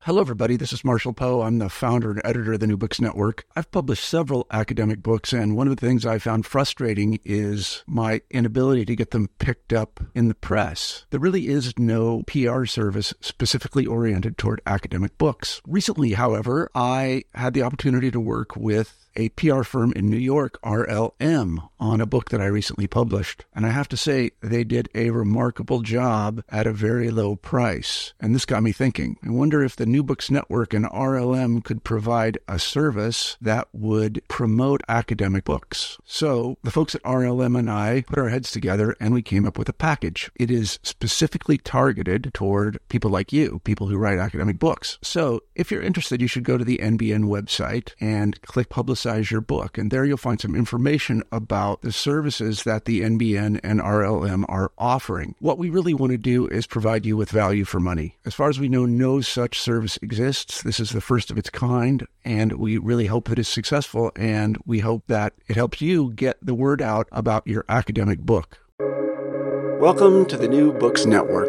Hello, everybody. This is Marshall Poe. I'm the founder and editor of the New Books Network. I've published several academic books, and one of the things I found frustrating is my inability to get them picked up in the press. There really is no PR service specifically oriented toward academic books. Recently, however, I had the opportunity to work with a PR firm in New York, RLM, on a book that I recently published. And I have to say, they did a remarkable job at a very low price. And this got me thinking. I wonder if the New Books Network and RLM could provide a service that would promote academic books. So the folks at RLM and I put our heads together and we came up with a package. It is specifically targeted toward people like you, people who write academic books. So if you're interested, you should go to the NBN website and click Publicize Your Book. And there you'll find some information about the services that the NBN and RLM are offering. What we really want to do is provide you with value for money. As far as we know, no such service exists. This is the first of its kind, and we really hope that it's successful, and we hope that it helps you get the word out about your academic book. Welcome to the New Books Network.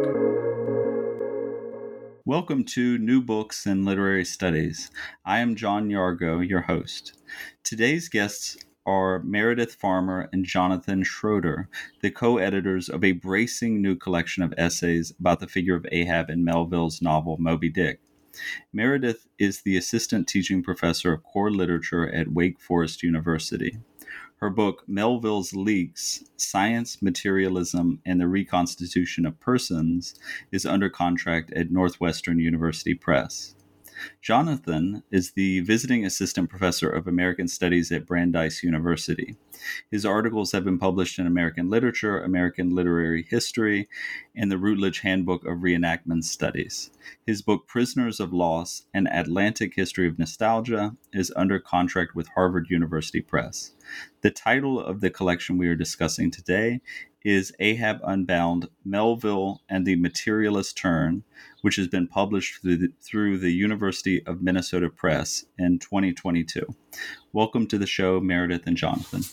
Welcome to New Books and Literary Studies. I am John Yargo, your host. Today's guests are Meredith Farmer and Jonathan Schroeder, the co-editors of a bracing new collection of essays about the figure of Ahab in Melville's novel Moby Dick. Meredith is the assistant teaching professor of core literature at Wake Forest University. Her book, Melville's Leaks, Science, Materialism, and the Reconstitution of Persons, is under contract at Northwestern University Press. Jonathan is the visiting assistant professor of American Studies at Brandeis University. His articles have been published in American Literature, American Literary History, and the Routledge Handbook of Reenactment Studies. His book, Prisoners of Loss, An Atlantic History of Nostalgia, is under contract with Harvard University Press. The title of the collection we are discussing today is Ahab Unbound, Melville and the Materialist Turn, which has been published through the University of Minnesota Press in 2022. Welcome to the show, Meredith and Jonathan.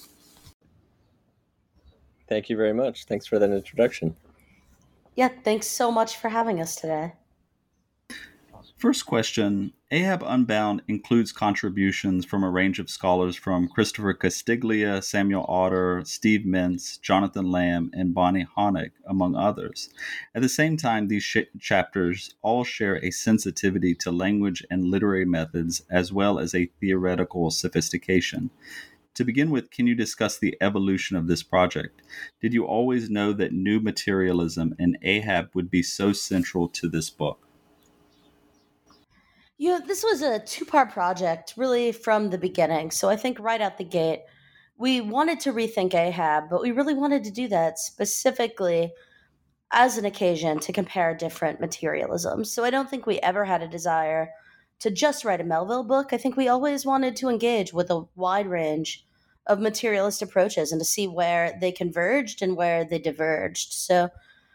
Thank you very much. Thanks for that introduction. Yeah, thanks so much for having us today. First question, Ahab Unbound includes contributions from a range of scholars from Christopher Castiglia, Samuel Otter, Steve Mintz, Jonathan Lamb, and Bonnie Honig, among others. At the same time, these chapters all share a sensitivity to language and literary methods, as well as a theoretical sophistication. To begin with, can you discuss the evolution of this project? Did you always know that new materialism and Ahab would be so central to this book? This was a two-part project, really, from the beginning. So I think right out the gate, we wanted to rethink Ahab, but we really wanted to do that specifically as an occasion to compare different materialisms. So I don't think we ever had a desire to just write a Melville book. I think we always wanted to engage with a wide range of materialist approaches and to see where they converged and where they diverged. So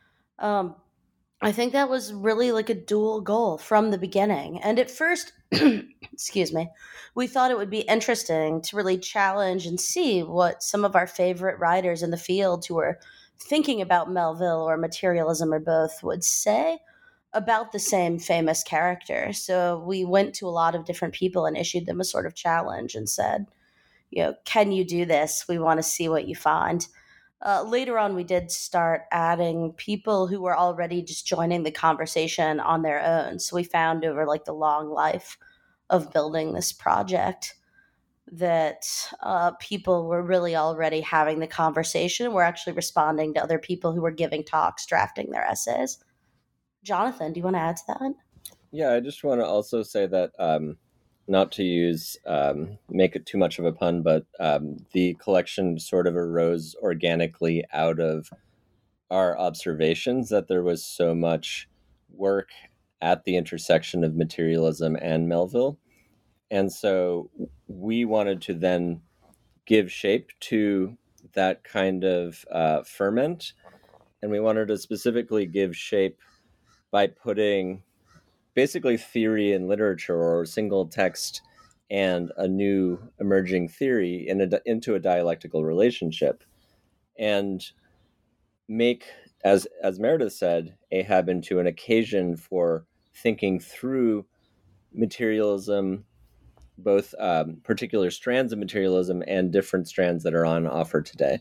I think that was really like a dual goal from the beginning. And at first, excuse me, we thought it would be interesting to really challenge and see what some of our favorite writers in the field who were thinking about Melville or materialism or both would say about the same famous character. So we went to a lot of different people and issued them a sort of challenge and said, can you do this? We want to see what you find. Later on, we did start adding people who were already just joining the conversation on their own. So we found over like the long life of building this project that people were really already having the conversation. We're actually responding to other people who were giving talks, drafting their essays. Jonathan, do you want to add to that? Yeah, I just want to also say that not to make it too much of a pun, but the collection sort of arose organically out of our observations that there was so much work at the intersection of materialism and Melville. And so we wanted to then give shape to that kind of ferment. And we wanted to specifically give shape by putting basically theory and literature or single text and a new emerging theory into a dialectical relationship and make, as Meredith said, Ahab into an occasion for thinking through materialism, both particular strands of materialism and different strands that are on offer today.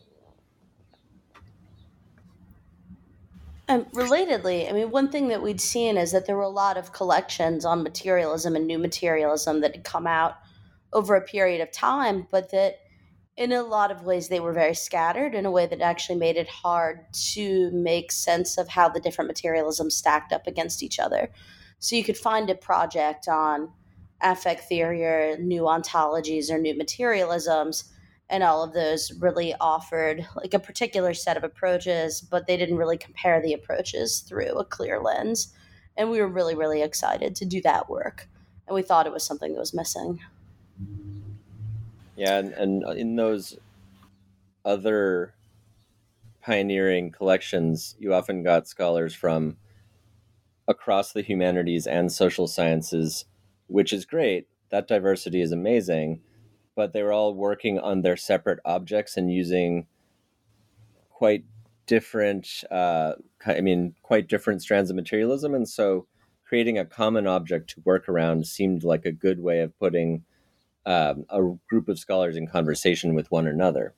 Relatedly, I mean, one thing that we'd seen is that there were a lot of collections on materialism and new materialism that had come out over a period of time, but that in a lot of ways they were very scattered in a way that actually made it hard to make sense of how the different materialisms stacked up against each other. So you could find a project on affect theory or new ontologies or new materialisms, and all of those really offered like a particular set of approaches, but they didn't really compare the approaches through a clear lens. And we were really, really excited to do that work. And we thought it was something that was missing. Yeah, and in those other pioneering collections, you often got scholars from across the humanities and social sciences, which is great. That diversity is amazing, but they were all working on their separate objects and using quite different, quite different strands of materialism. And so creating a common object to work around seemed like a good way of putting a group of scholars in conversation with one another.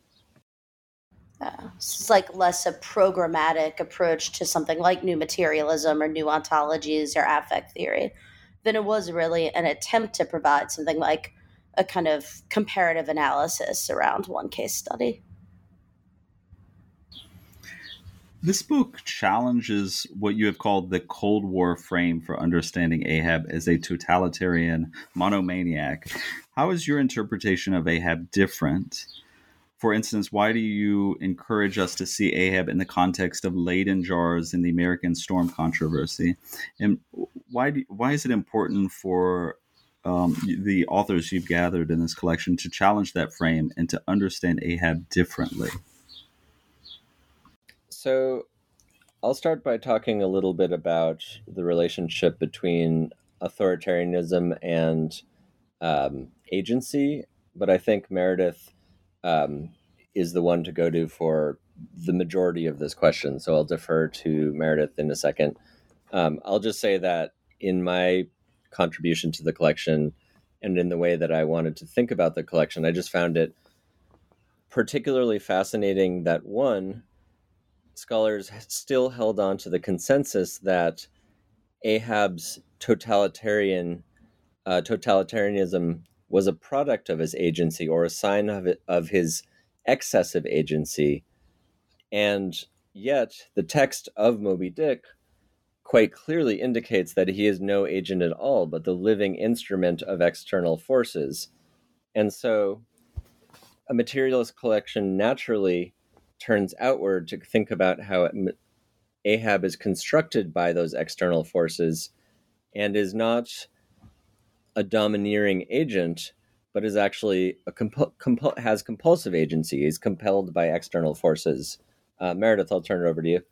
Yeah. It's like less a programmatic approach to something like new materialism or new ontologies or affect theory than it was really an attempt to provide something like a kind of comparative analysis around one case study. This book challenges what you have called the Cold War frame for understanding Ahab as a totalitarian monomaniac. How is your interpretation of Ahab different? For instance, why do you encourage us to see Ahab in the context of Leyden jars in the American Storm controversy? And why is it important for the authors you've gathered in this collection to challenge that frame and to understand Ahab differently? So I'll start by talking a little bit about the relationship between authoritarianism and agency, but I think Meredith is the one to go to for the majority of this question. So I'll defer to Meredith in a second. I'll just say that in my contribution to the collection and in the way that I wanted to think about the collection, I just found it particularly fascinating that one, scholars still held on to the consensus that Ahab's totalitarianism was a product of his agency or a sign of his excessive agency. And yet the text of Moby Dick quite clearly indicates that he is no agent at all, but the living instrument of external forces. And so a materialist collection naturally turns outward to think about how Ahab is constructed by those external forces and is not a domineering agent, but is actually has compulsive agency, is compelled by external forces. Meredith, I'll turn it over to you.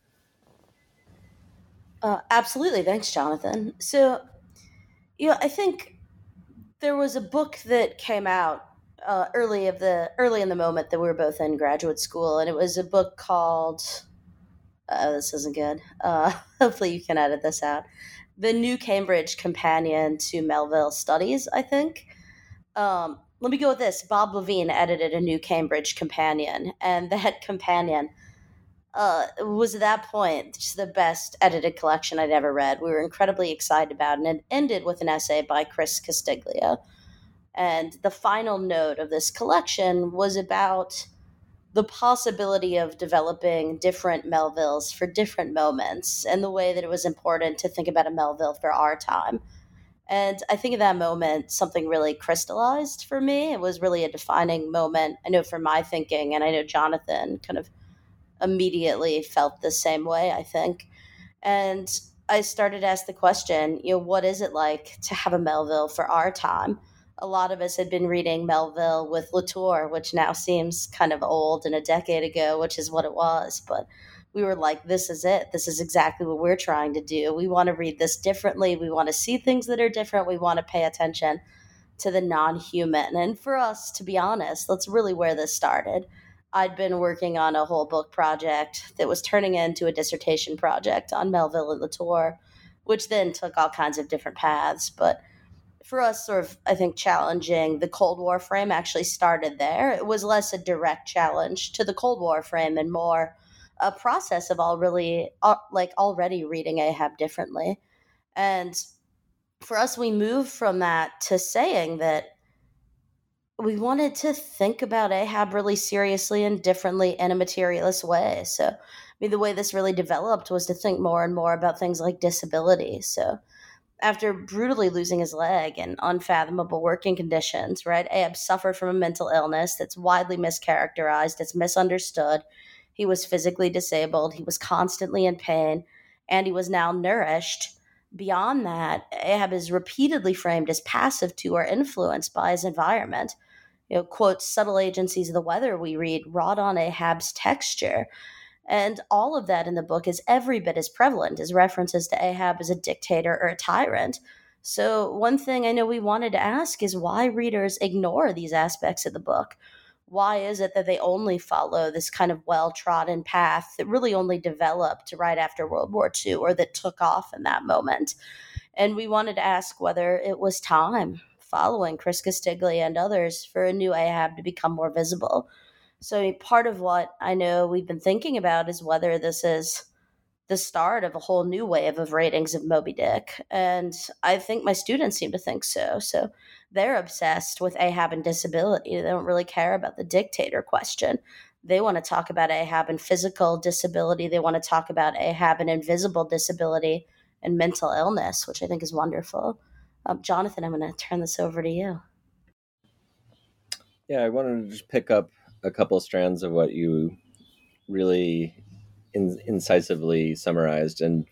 Absolutely. Thanks, Jonathan. So, I think there was a book that came out early in the moment that we were both in graduate school, and it was a book called this isn't good. Hopefully you can edit this out. The New Cambridge Companion to Melville Studies, I think. Let me go with this. Bob Levine edited a New Cambridge Companion, and that companion was at that point just the best edited collection I'd ever read. We were incredibly excited about it, and it ended with an essay by Chris Castiglia. And the final note of this collection was about the possibility of developing different Melvilles for different moments and the way that it was important to think about a Melville for our time. And I think at that moment, something really crystallized for me. It was really a defining moment, I know, for my thinking, and I know Jonathan kind of immediately felt the same way, I think. And I started to ask the question, what is it like to have a Melville for our time? A lot of us had been reading Melville with Latour, which now seems kind of old and a decade ago, which is what it was. But we were like, this is it. This is exactly what we're trying to do. We want to read this differently. We want to see things that are different. We want to pay attention to the non-human. And for us, to be honest, that's really where this started. I'd been working on a whole book project that was turning into a dissertation project on Melville and Latour, which then took all kinds of different paths. But for us, sort of, I think challenging the Cold War frame actually started there. It was less a direct challenge to the Cold War frame and more a process of already reading Ahab differently. And for us, we moved from that to saying that we wanted to think about Ahab really seriously and differently in a materialist way. So, I mean, the way this really developed was to think more and more about things like disability. So, after brutally losing his leg in unfathomable working conditions, right? Ahab suffered from a mental illness that's widely mischaracterized, it's misunderstood. He was physically disabled, he was constantly in pain, and he was malnourished. Beyond that, Ahab is repeatedly framed as passive to or influenced by his environment. Quote, subtle agencies of the weather, we read, wrought on Ahab's texture. And all of that in the book is every bit as prevalent as references to Ahab as a dictator or a tyrant. So, one thing I know we wanted to ask is why readers ignore these aspects of the book. Why is it that they only follow this kind of well trodden path that really only developed right after World War II or that took off in that moment? And we wanted to ask whether it was time, following Chris Castiglia and others, for a new Ahab to become more visible. So part of what I know we've been thinking about is whether this is the start of a whole new wave of ratings of Moby Dick. And I think my students seem to think so. So they're obsessed with Ahab and disability. They don't really care about the dictator question. They want to talk about Ahab and physical disability. They want to talk about Ahab and invisible disability and mental illness, which I think is wonderful. Jonathan, I'm going to turn this over to you. Yeah, I wanted to just pick up a couple strands of what you really incisively summarized. And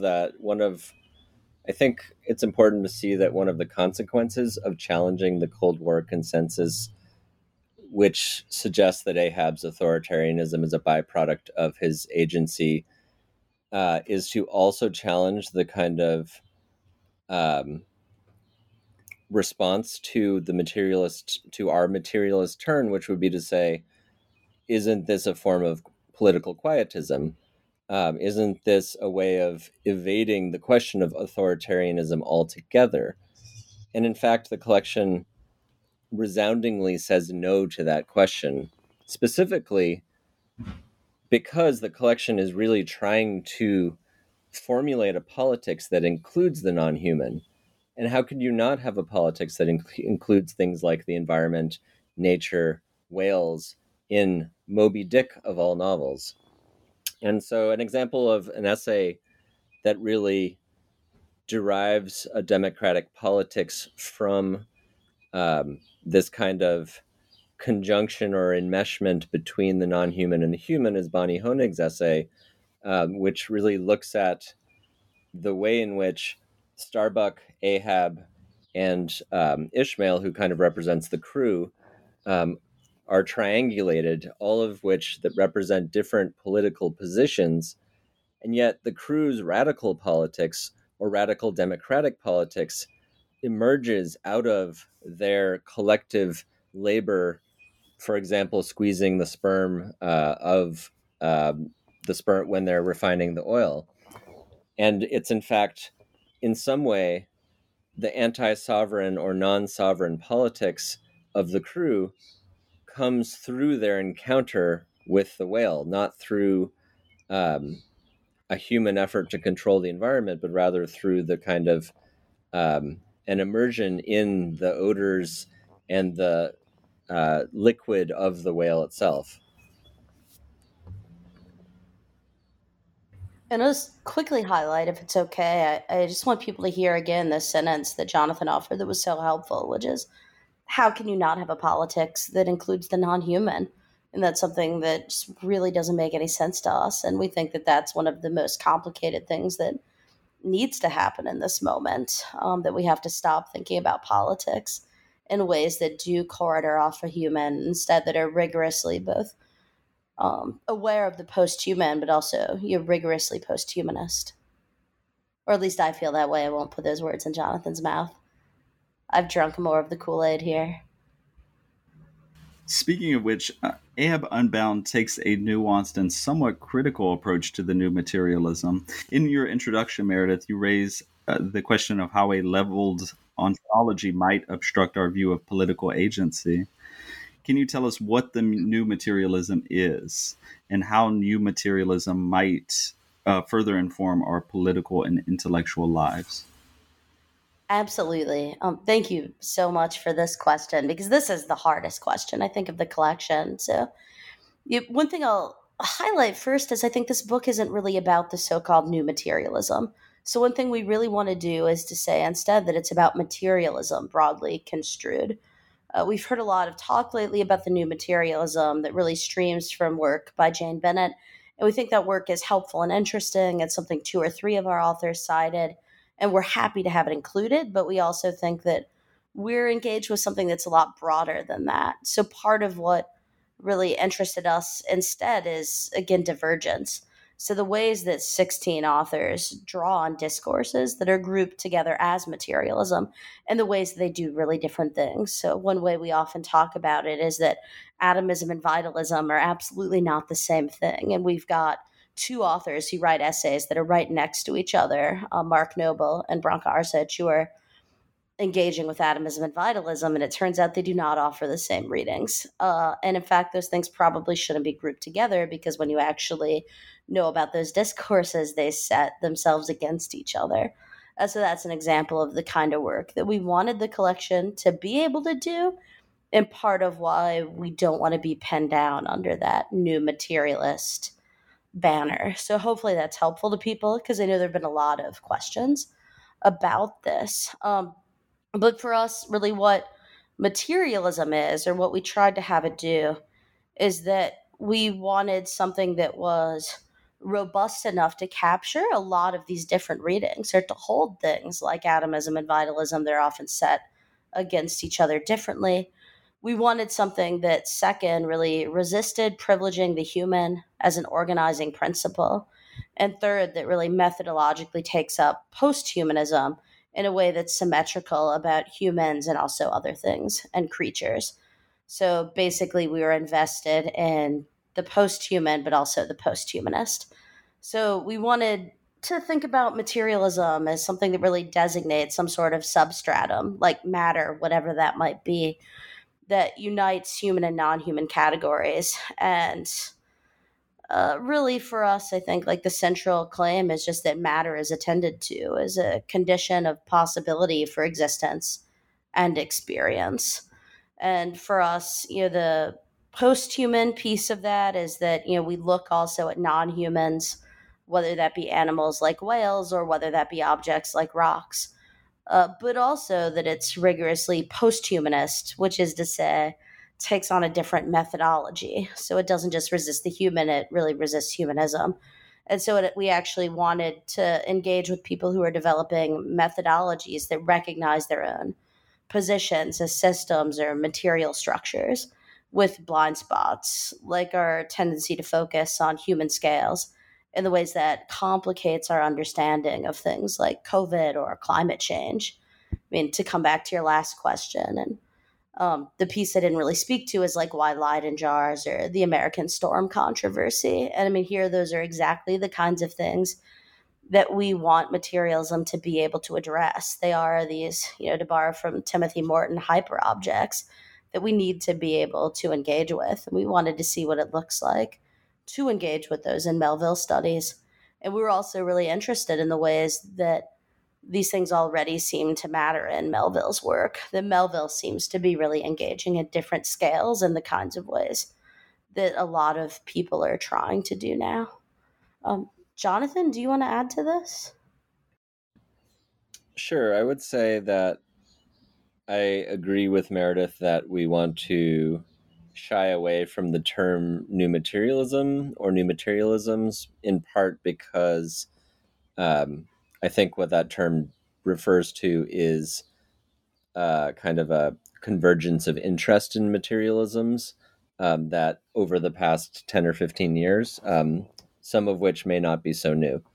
I think it's important to see that one of the consequences of challenging the Cold War consensus, which suggests that Ahab's authoritarianism is a byproduct of his agency, is to also challenge the kind of response to our materialist turn, which would be to say, isn't this a form of political quietism? Isn't this a way of evading the question of authoritarianism altogether? And in fact, the collection resoundingly says no to that question, specifically because the collection is really trying to formulate a politics that includes the non-human. And how could you not have a politics that includes things like the environment, nature, whales in Moby Dick of all novels? And so an example of an essay that really derives a democratic politics from this kind of conjunction or enmeshment between the non-human and the human is Bonnie Honig's essay, which really looks at the way in which Starbuck, Ahab, and Ishmael, who kind of represents the crew, are triangulated, all of which that represent different political positions. And yet the crew's radical politics or radical democratic politics emerges out of their collective labor, for example, squeezing the sperm of the sperm when they're refining the oil. And it's in fact, in some way, the anti-sovereign or non-sovereign politics of the crew comes through their encounter with the whale, not through a human effort to control the environment, but rather through the kind of an immersion in the odors and the liquid of the whale itself. And I'll just quickly highlight, if it's okay, I just want people to hear again this sentence that Jonathan offered that was so helpful, which is, how can you not have a politics that includes the non-human? And that's something that just really doesn't make any sense to us. And we think that that's one of the most complicated things that needs to happen in this moment, that we have to stop thinking about politics in ways that do corridor off a human, instead that are rigorously both aware of the post-human, but also you're rigorously post-humanist. Or at least I feel that way. I won't put those words in Jonathan's mouth. I've drunk more of the Kool-Aid here. Speaking of which, Ahab Unbound takes a nuanced and somewhat critical approach to the new materialism. In your introduction, Meredith, you raise the question of how a leveled ontology might obstruct our view of political agency. Can you tell us what the new materialism is and how new materialism might further inform our political and intellectual lives? Absolutely. Thank you so much for this question because this is the hardest question, I think, of the collection. So, one thing I'll highlight first is I think this book isn't really about the so called new materialism. So, one thing we really want to do is to say instead that it's about materialism broadly construed. We've heard a lot of talk lately about the new materialism that really streams from work by Jane Bennett. And we think that work is helpful and interesting. It's something two or three of our authors cited, and we're happy to have it included. But we also think that we're engaged with something that's a lot broader than that. So part of what really interested us instead is, again, divergence. So the ways that 16 authors draw on discourses that are grouped together as materialism and the ways that they do really different things. So one way we often talk about it is that atomism and vitalism are absolutely not the same thing. And we've got two authors who write essays that are right next to each other, Mark Noble and Branka Arsic, who are engaging with atomism and vitalism, and it turns out they do not offer the same readings. And in fact, those things probably shouldn't be grouped together because when you actually know about those discourses, they set themselves against each other. So that's an example of the kind of work that we wanted the collection to be able to do, and part of why we don't want to be pinned down under that new materialist banner. So hopefully that's helpful to people because I know there have been a lot of questions about this. But for us, really, what materialism is, or what we tried to have it do, is that we wanted something that was robust enough to capture a lot of these different readings or to hold things like atomism and vitalism. They're often set against each other differently. We wanted something that, second, really resisted privileging the human as an organizing principle. And third, that really methodologically takes up post-humanism in a way that's symmetrical about humans and also other things and creatures. So basically, we were invested in the post-human, but also the post-humanist. So we wanted to think about materialism as something that really designates some sort of substratum, like matter, whatever that might be, that unites human and non-human categories. And really for us, I think like the central claim is just that matter is attended to as a condition of possibility for existence and experience. And for us, the post-human piece of that is that, we look also at non-humans, whether that be animals like whales or whether that be objects like rocks, but also that it's rigorously post-humanist, which is to say, takes on a different methodology. So it doesn't just resist the human, it really resists humanism. And so we actually wanted to engage with people who are developing methodologies that recognize their own positions as systems or material structures with blind spots, like our tendency to focus on human scales in the ways that complicates our understanding of things like COVID or climate change. I mean, to come back to your last question, and the piece I didn't really speak to is like why Leyden jars or the American storm controversy. And I mean, here, those are exactly the kinds of things that we want materialism to be able to address. They are these, to borrow from Timothy Morton, hyper objects that we need to be able to engage with. And we wanted to see what it looks like to engage with those in Melville studies. And we were also really interested in the ways that these things already seem to matter in Melville's work. That Melville seems to be really engaging at different scales in the kinds of ways that a lot of people are trying to do now. Jonathan, do you want to add to this? Sure. I would say that I agree with Meredith that we want to shy away from the term new materialism or new materialisms, in part because I think what that term refers to is kind of a convergence of interest in materialisms that over the past 10 or 15 years, some of which may not be so new.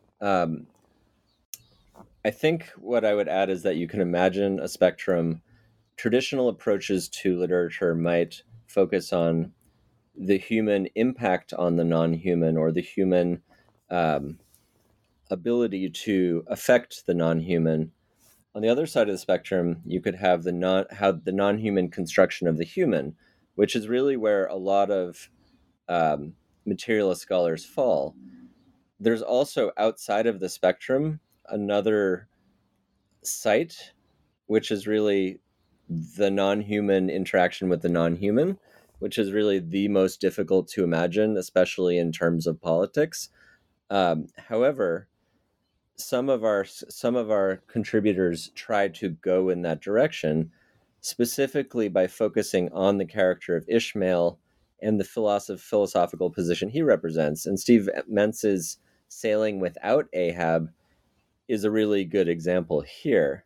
I think what I would add is that you can imagine a spectrum. Traditional approaches to literature might focus on the human impact on the non-human or the human ability to affect the non-human On the other side of the spectrum, you could have the non-human construction of the human, which is really where a lot of materialist scholars fall. There's also outside of the spectrum another site, which is really the non-human interaction with the non-human, which is really the most difficult to imagine, especially in terms of politics. However, some of our contributors try to go in that direction, specifically by focusing on the character of Ishmael and the philosophical position he represents. And Steve Mentz's Sailing Without Ahab is a really good example here.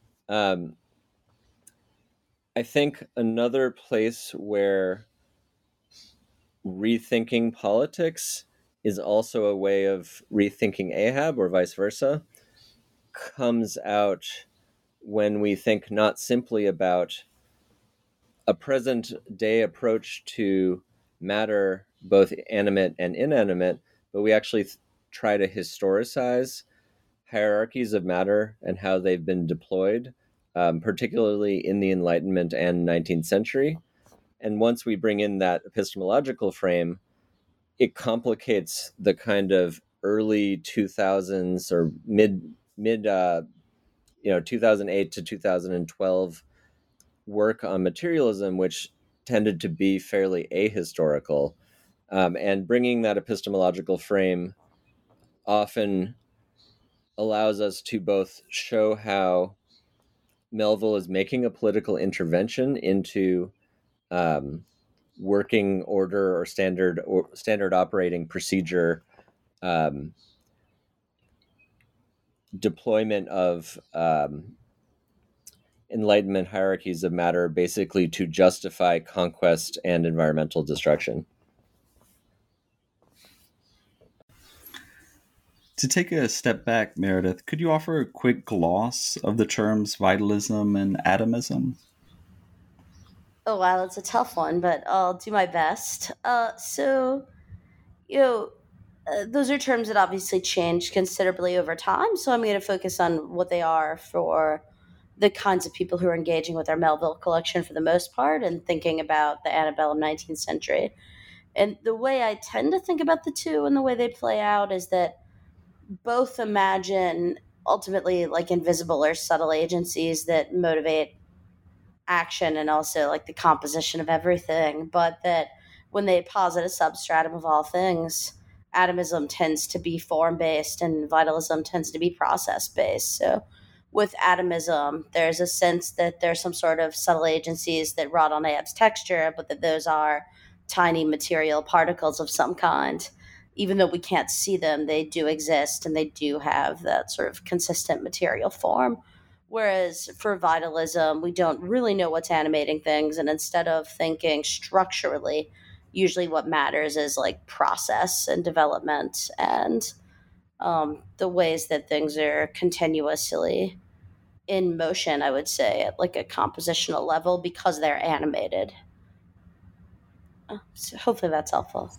I think another place where rethinking politics is also a way of rethinking Ahab, or vice versa, comes out when we think not simply about a present day approach to matter, both animate and inanimate, but we actually try to historicize hierarchies of matter and how they've been deployed, particularly in the Enlightenment and 19th century. And once we bring in that epistemological frame, it complicates the kind of early 2000s or mid 2008 to 2012 work on materialism, which tended to be fairly ahistorical. And bringing that epistemological frame often allows us to both show how Melville is making a political intervention into working order or standard operating procedure deployment of Enlightenment hierarchies of matter, basically to justify conquest and environmental destruction. To take a step back, Meredith, could you offer a quick gloss of the terms vitalism and atomism? Oh, wow, that's a tough one, but I'll do my best. You know, those are terms that obviously change considerably over time. So I'm going to focus on what they are for the kinds of people who are engaging with our Melville collection for the most part and thinking about the antebellum 19th century. And the way I tend to think about the two and the way they play out is that both imagine ultimately like invisible or subtle agencies that motivate action and also like the composition of everything, but that when they posit a substratum of all things, atomism tends to be form based and vitalism tends to be process based. So with atomism, there's a sense that there's some sort of subtle agencies that rot on Ahab's texture, but that those are tiny material particles of some kind. Even though we can't see them, they do exist and they do have that sort of consistent material form. Whereas for vitalism, we don't really know what's animating things. And instead of thinking structurally, usually what matters is like process and development and the ways that things are continuously in motion, I would say, at like a compositional level because they're animated. So hopefully that's helpful.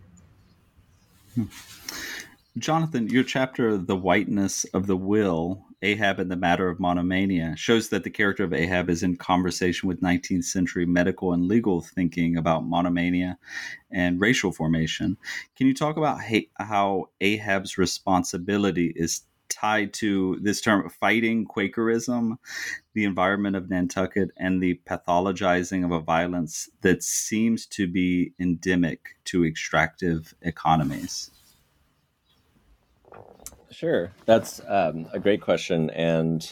Jonathan, your chapter, The Whiteness of the Will, Ahab and the Matter of Monomania, shows that the character of Ahab is in conversation with 19th century medical and legal thinking about monomania and racial formation. Can you talk about how Ahab's responsibility is tied to this term fighting Quakerism, the environment of Nantucket, and the pathologizing of a violence that seems to be endemic to extractive economies? Sure, that's a great question. And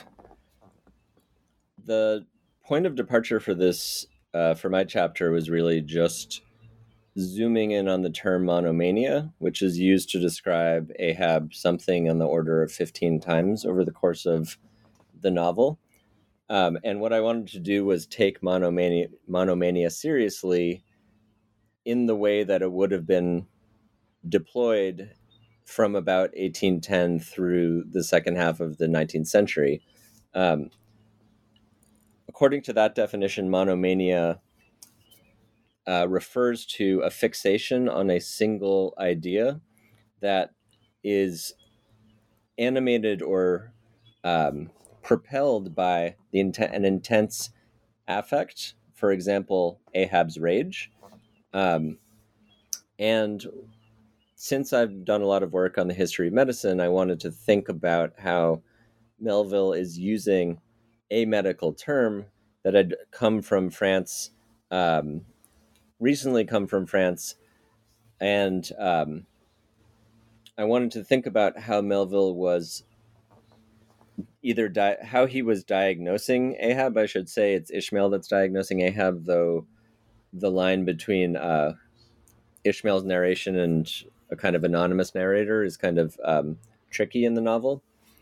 the point of departure for this, for my chapter, was really just zooming in on the term monomania, which is used to describe Ahab something on the order of 15 times over the course of the novel. And what I wanted to do was take monomania seriously in the way that it would have been deployed from about 1810 through the second half of the 19th century. According to that definition, monomania refers to a fixation on a single idea that is animated or propelled by an intense affect, for example, Ahab's rage. And since I've done a lot of work on the history of medicine, I wanted to think about how Melville is using a medical term that had come from France, recently come from France, and I wanted to think about how Melville was how he was diagnosing Ahab. I should say it's Ishmael that's diagnosing Ahab, though the line between Ishmael's narration and a kind of anonymous narrator is kind of tricky in the novel.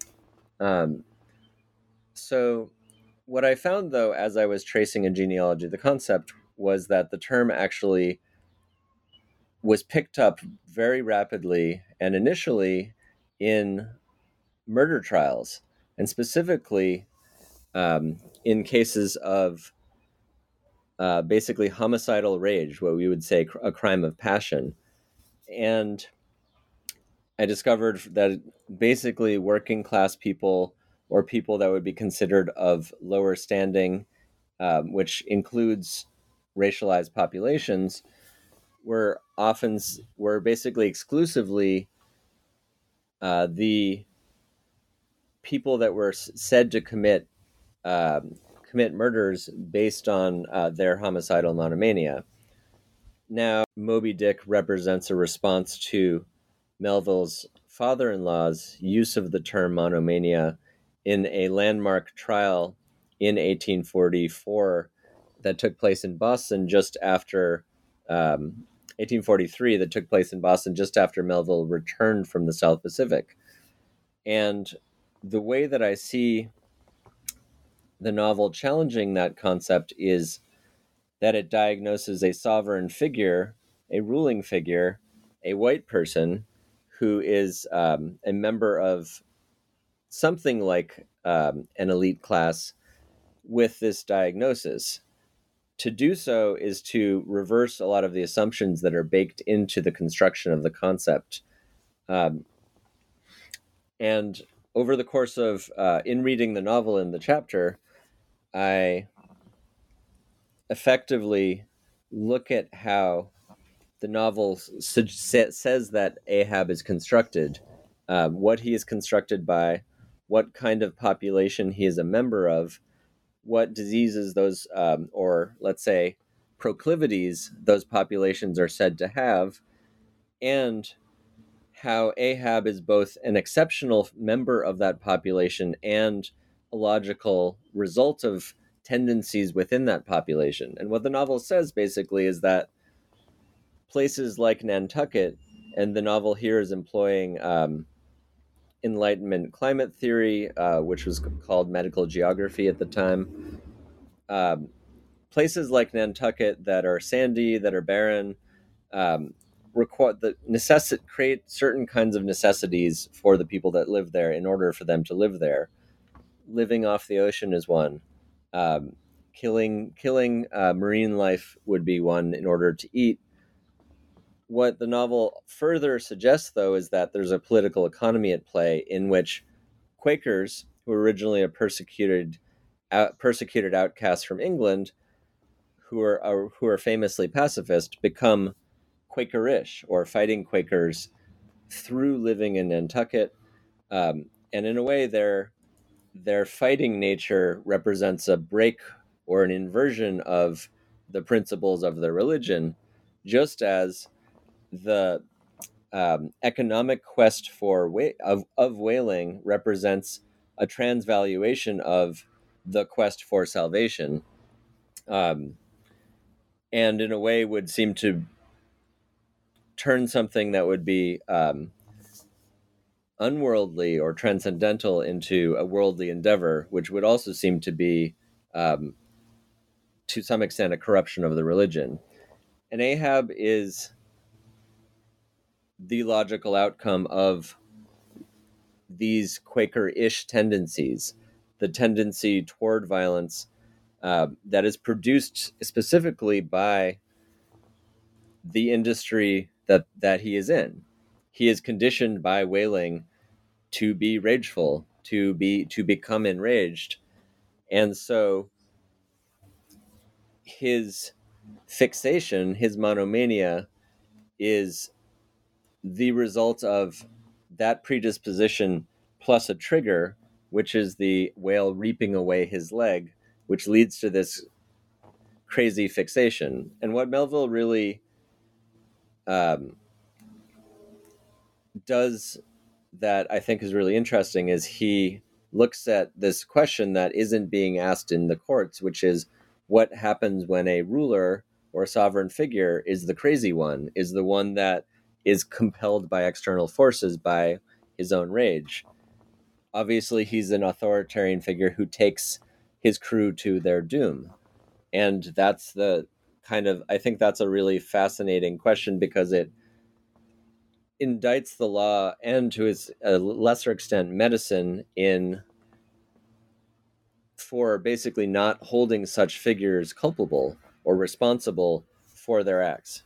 So what I found, though, as I was tracing a genealogy of the concept, was that the term actually was picked up very rapidly and initially in murder trials, and specifically in cases of basically homicidal rage, what we would say a crime of passion. And I discovered that basically working class people or people that would be considered of lower standing, which includes racialized populations, were basically exclusively the people that were said to commit murders based on their homicidal monomania. Now, Moby Dick represents a response to Melville's father-in-law's use of the term monomania in a landmark trial in 1844 that took place in Boston just after 1843 that took place in Boston just after Melville returned from the South Pacific. And the way that I see the novel challenging that concept is that it diagnoses a sovereign figure, a ruling figure, a white person who is a member of something like an elite class with this diagnosis. To do so is to reverse a lot of the assumptions that are baked into the construction of the concept. And over the course of, in reading the novel in the chapter, I effectively look at how the novel says that Ahab is constructed, what he is constructed by, what kind of population he is a member of, what diseases those, or let's say proclivities those populations are said to have, and how Ahab is both an exceptional member of that population and a logical result of tendencies within that population. And what the novel says basically is that places like Nantucket, and the novel here is employing Enlightenment climate theory, which was called medical geography at the time. Places like Nantucket that are sandy, that are barren, create certain kinds of necessities for the people that live there in order for them to live there. Living off the ocean is one. Killing marine life would be one in order to eat. What the novel further suggests, though, is that there's a political economy at play in which Quakers, who were originally a persecuted outcasts from England, who are famously pacifist, become Quakerish or fighting Quakers through living in Nantucket, and in a way, their fighting nature represents a break or an inversion of the principles of their religion, just as the economic quest of whaling represents a transvaluation of the quest for salvation, and in a way would seem to turn something that would be unworldly or transcendental into a worldly endeavor, which would also seem to be, to some extent, a corruption of the religion. And Ahab is the logical outcome of these Quaker-ish tendencies, the tendency toward violence that is produced specifically by the industry that he is in. He is conditioned by whaling to be rageful, to become enraged. And so his fixation, his monomania, is the result of that predisposition plus a trigger, which is the whale reaping away his leg, which leads to this crazy fixation. And what Melville really does that I think is really interesting is he looks at this question that isn't being asked in the courts, which is what happens when a ruler or a sovereign figure is the crazy one, is the one that is compelled by external forces, by his own rage. Obviously, he's an authoritarian figure who takes his crew to their doom. And that's the kind of, I think that's a really fascinating question, because it indicts the law and, to a lesser extent, medicine for basically not holding such figures culpable or responsible for their acts.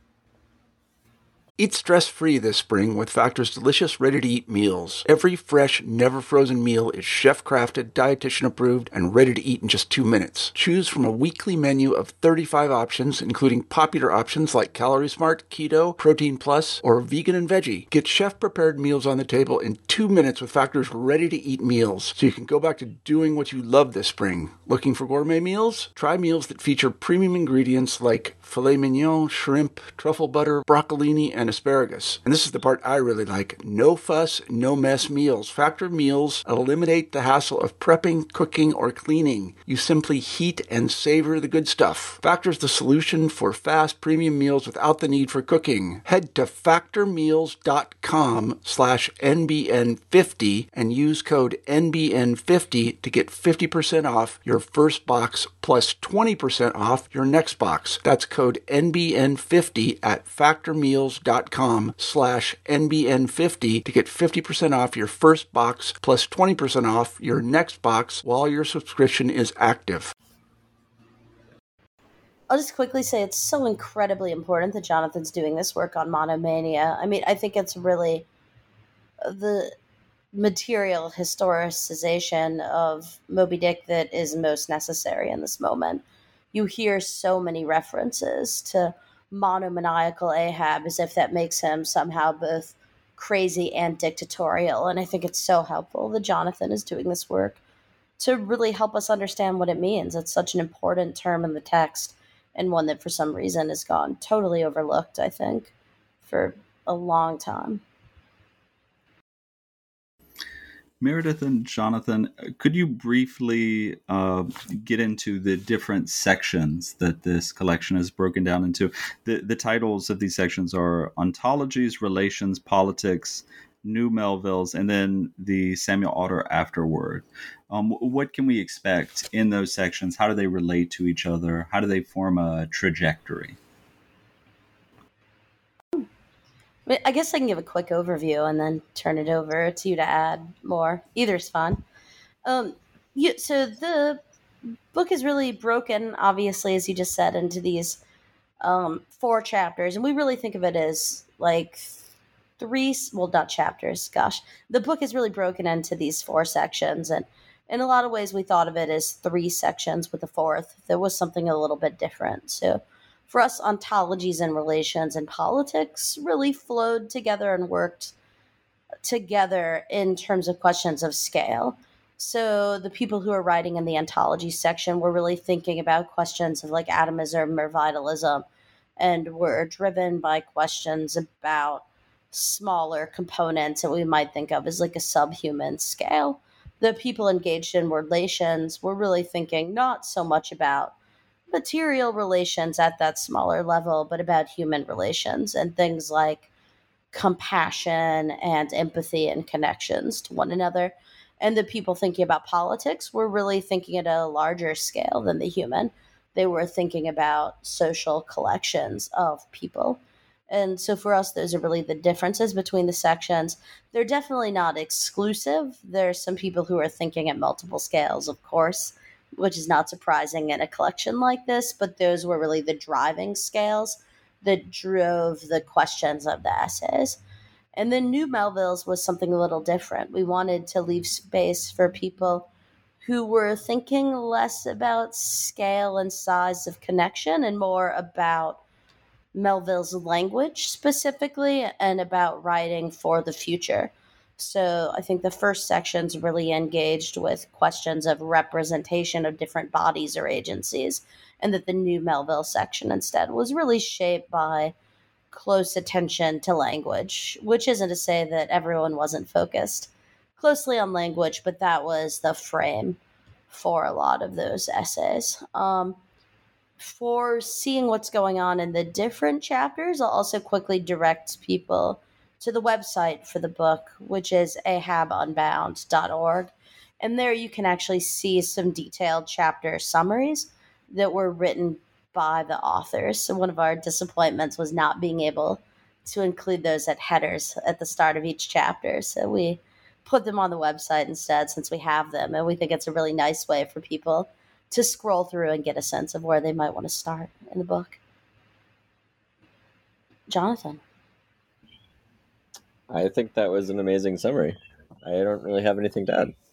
Eat stress-free this spring with Factor's delicious, ready-to-eat meals. Every fresh, never-frozen meal is chef-crafted, dietitian-approved, and ready to eat in just 2 minutes. Choose from a weekly menu of 35 options, including popular options like Calorie Smart, Keto, Protein Plus, or Vegan and Veggie. Get chef-prepared meals on the table in 2 minutes with Factor's ready-to-eat meals, so you can go back to doing what you love this spring. Looking for gourmet meals? Try meals that feature premium ingredients like filet mignon, shrimp, truffle butter, broccolini, and asparagus. And this is the part I really like. No fuss, no mess meals. Factor meals eliminate the hassle of prepping, cooking, or cleaning. You simply heat and savor the good stuff. Factor's the solution for fast premium meals without the need for cooking. Head to factormeals.com/NBN50 and use code NBN50 to get 50% off your first box plus 20% off your next box. That's code NBN50 at factormeals.com/NBN50 to get 50% off your first box plus 20% off your next box while your subscription is active. I'll just quickly say it's so incredibly important that Jonathan's doing this work on monomania. I mean, I think it's really the material historicization of Moby Dick that is most necessary in this moment. You hear so many references to monomaniacal Ahab as if that makes him somehow both crazy and dictatorial. And I think it's so helpful that Jonathan is doing this work to really help us understand what it means. It's such an important term in the text, and one that for some reason has gone totally overlooked, I think, for a long time. Meredith and Jonathan, could you briefly get into the different sections that this collection is broken down into? The titles of these sections are Ontologies, Relations, Politics, New Melvilles, and then the Samuel Otter afterword. What can we expect in those sections? How do they relate to each other? How do they form a trajectory? I guess I can give a quick overview and then turn it over to you to add more. Either's fine. So the book is really broken, obviously, as you just said, into these 4 chapters. And we really think of it as like 3, well, not chapters, gosh. The book is really broken into these 4 sections. And in a lot of ways, we thought of it as 3 sections with the 4th. There was something a little bit different. So for us, ontologies and relations and politics really flowed together and worked together in terms of questions of scale. So the people who are writing in the ontology section were really thinking about questions of like atomism or vitalism, and were driven by questions about smaller components that we might think of as like a subhuman scale. The people engaged in relations were really thinking not so much about material relations at that smaller level, but about human relations and things like compassion and empathy and connections to one another. And the people thinking about politics were really thinking at a larger scale than the human. They were thinking about social collections of people. And so for us, those are really the differences between the sections. They're definitely not exclusive. There's some people who are thinking at multiple scales, of course, which is not surprising in a collection like this, but those were really the driving scales that drove the questions of the essays. And then New Melville's was something a little different. We wanted to leave space for people who were thinking less about scale and size of connection and more about Melville's language specifically and about writing for the future. So I think the first section's really engaged with questions of representation of different bodies or agencies, and that the New Melville section instead was really shaped by close attention to language, which isn't to say that everyone wasn't focused closely on language, but that was the frame for a lot of those essays. For seeing what's going on in the different chapters, I'll also quickly direct people to the website for the book, which is ahabunbound.org. And there you can actually see some detailed chapter summaries that were written by the authors. So one of our disappointments was not being able to include those at headers at the start of each chapter. So we put them on the website instead since we have them. And we think it's a really nice way for people to scroll through and get a sense of where they might want to start in the book. Jonathan. I think that was an amazing summary. I don't really have anything to add.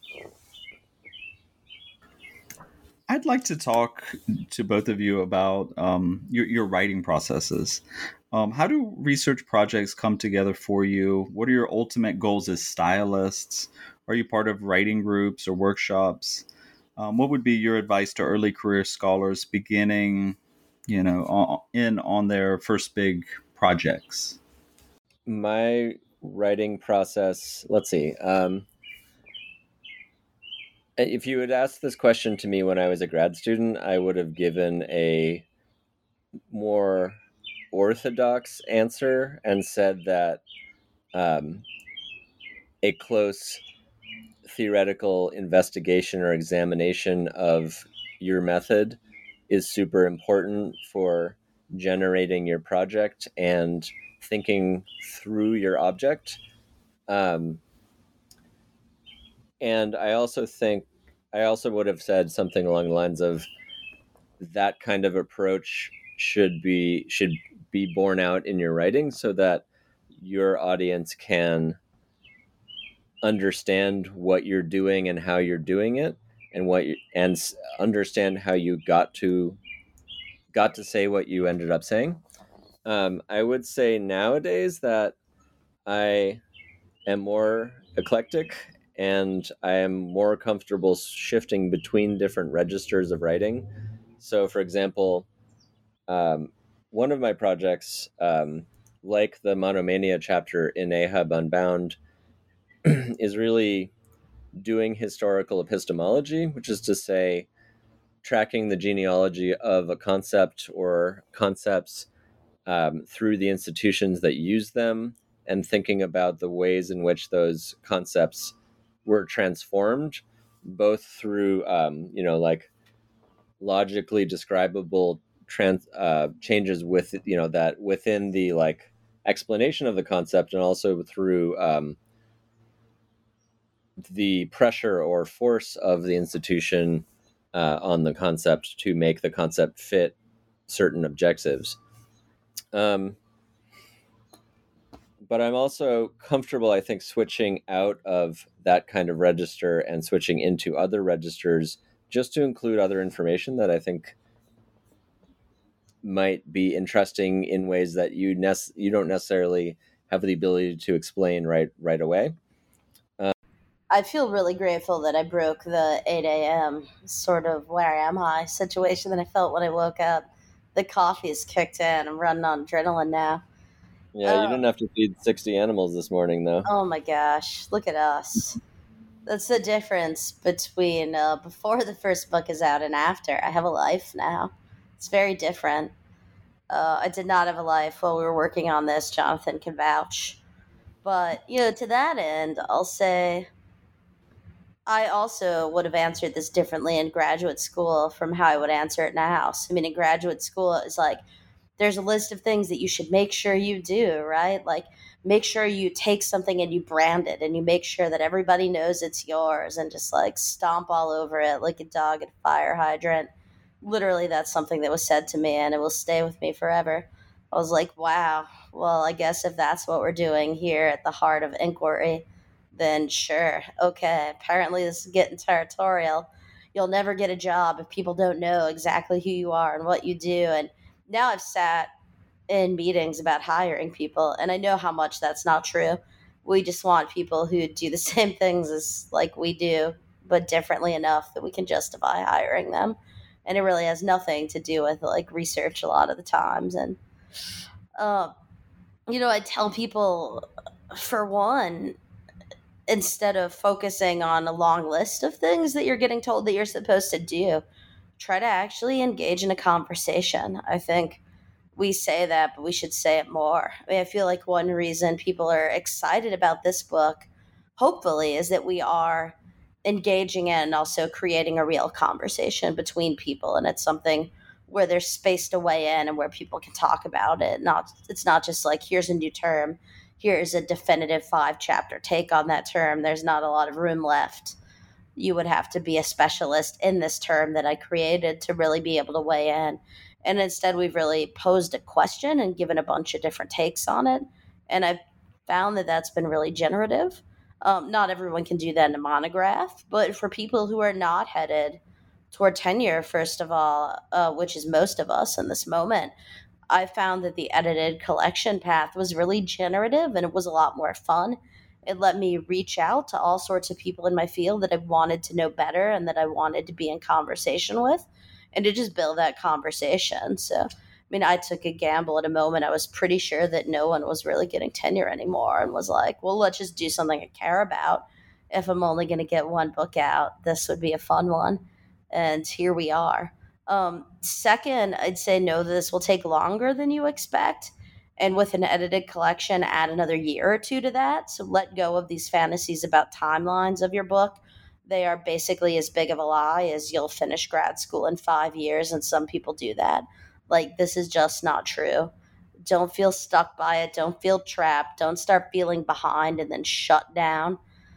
I'd like to talk to both of you about your writing processes. How do research projects come together for you? What are your ultimate goals as stylists? Are you part of writing groups or workshops? What would be your advice to early career scholars beginning, on their first big projects? My writing process, let's see. If you had asked this question to me when I was a grad student, I would have given a more orthodox answer and said that a close theoretical investigation or examination of your method is super important for generating your project and thinking through your object. And I also would have said something along the lines of that kind of approach should be borne out in your writing so that your audience can understand what you're doing and how you're doing it, and understand how you got to say what you ended up saying. I would say nowadays that I am more eclectic and I am more comfortable shifting between different registers of writing. So, for example, one of my projects, like the Monomania chapter in Ahab Unbound, is really doing historical epistemology, which is to say, tracking the genealogy of a concept or concepts through the institutions that use them, and thinking about the ways in which those concepts were transformed, both through, like logically describable changes with, that within the like explanation of the concept, and also through the pressure or force of the institution on the concept to make the concept fit certain objectives. But I'm also comfortable, I think, switching out of that kind of register and switching into other registers just to include other information that I think might be interesting in ways that you don't necessarily have the ability to explain right away. I feel really grateful that I broke the 8 a.m. sort of where am I situation that I felt when I woke up. The coffee's kicked in. I'm running on adrenaline now. Yeah, you didn't have to feed 60 animals this morning, though. Oh my gosh, look at us. That's the difference between before the first book is out and after. I have a life now. It's very different. I did not have a life while we were working on this. Jonathan can vouch. But, to that end, I'll say I also would have answered this differently in graduate school from how I would answer it now. So, I mean, in graduate school, it's like there's a list of things that you should make sure you do, right? Like make sure you take something and you brand it and you make sure that everybody knows it's yours and just like stomp all over it like a dog at a fire hydrant. Literally, that's something that was said to me and it will stay with me forever. I was like, wow, well, I guess if that's what we're doing here at the heart of inquiry, then sure, okay. Apparently, this is getting territorial. You'll never get a job if people don't know exactly who you are and what you do. And now I've sat in meetings about hiring people, and I know how much that's not true. We just want people who do the same things as like we do, but differently enough that we can justify hiring them. And it really has nothing to do with like research a lot of the times. And uh, I tell people, for one, instead of focusing on a long list of things that you're getting told that you're supposed to do, try to actually engage in a conversation. I think we say that, but we should say it more. I mean, I feel like one reason people are excited about this book, hopefully, is that we are engaging in and also creating a real conversation between people. And it's something where there's space to weigh in and where people can talk about it. It's not just like, here's a new term, here's a definitive 5-chapter take on that term. There's not a lot of room left. You would have to be a specialist in this term that I created to really be able to weigh in. And instead, we've really posed a question and given a bunch of different takes on it. And I've found that that's been really generative. Not everyone can do that in a monograph, but for people who are not headed toward tenure, first of all, which is most of us in this moment, I found that the edited collection path was really generative and it was a lot more fun. It let me reach out to all sorts of people in my field that I wanted to know better and that I wanted to be in conversation with, and to just build that conversation. So, I mean, I took a gamble at a moment. I was pretty sure that no one was really getting tenure anymore and was like, well, let's just do something I care about. If I'm only going to get one book out, this would be a fun one. And here we are. Second, I'd say no, this will take longer than you expect. And with an edited collection, add another year or two to that. So let go of these fantasies about timelines of your book. They are basically as big of a lie as you'll finish grad school in 5 years, and some people do that. Like, this is just not true. Don't feel stuck by it. Don't feel trapped. Don't start feeling behind and then shut down.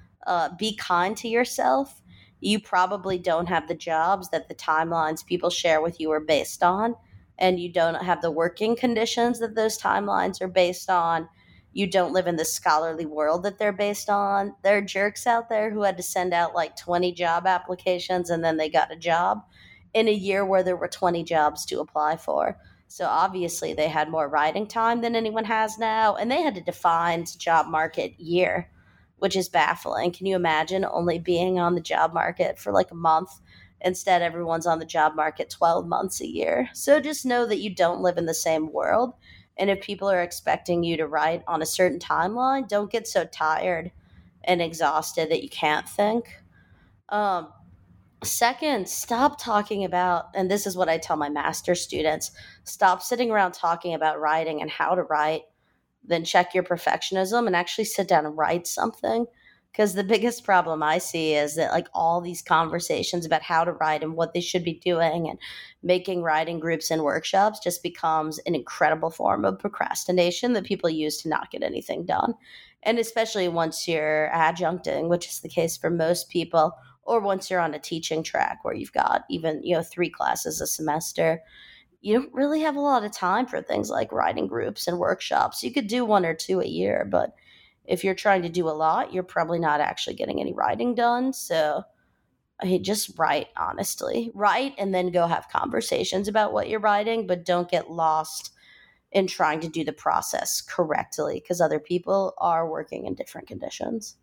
Be kind to yourself. You probably don't have the jobs that the timelines people share with you are based on, and you don't have the working conditions that those timelines are based on. You don't live in the scholarly world that they're based on. There are jerks out there who had to send out like 20 job applications and then they got a job in a year where there were 20 jobs to apply for. So obviously they had more writing time than anyone has now, and they had a defined job market year, which is baffling. Can you imagine only being on the job market for like a month? Instead, everyone's on the job market 12 months a year. So just know that you don't live in the same world. And if people are expecting you to write on a certain timeline, don't get so tired and exhausted that you can't think. Um, Second, stop talking about, and this is what I tell my master students, stop sitting around talking about writing and how to write, then check your perfectionism and actually sit down and write something. Because the biggest problem I see is that, like, all these conversations about how to write and what they should be doing and making writing groups and workshops just becomes an incredible form of procrastination that people use to not get anything done. And especially once you're adjuncting, which is the case for most people, or once you're on a teaching track where you've got even, 3 classes a semester, you don't really have a lot of time for things like writing groups and workshops. You could do 1 or 2 a year, but if you're trying to do a lot, you're probably not actually getting any writing done. So, I mean, just write, honestly. Write and then go have conversations about what you're writing, but don't get lost in trying to do the process correctly because other people are working in different conditions.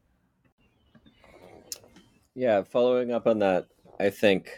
Yeah, following up on that, I think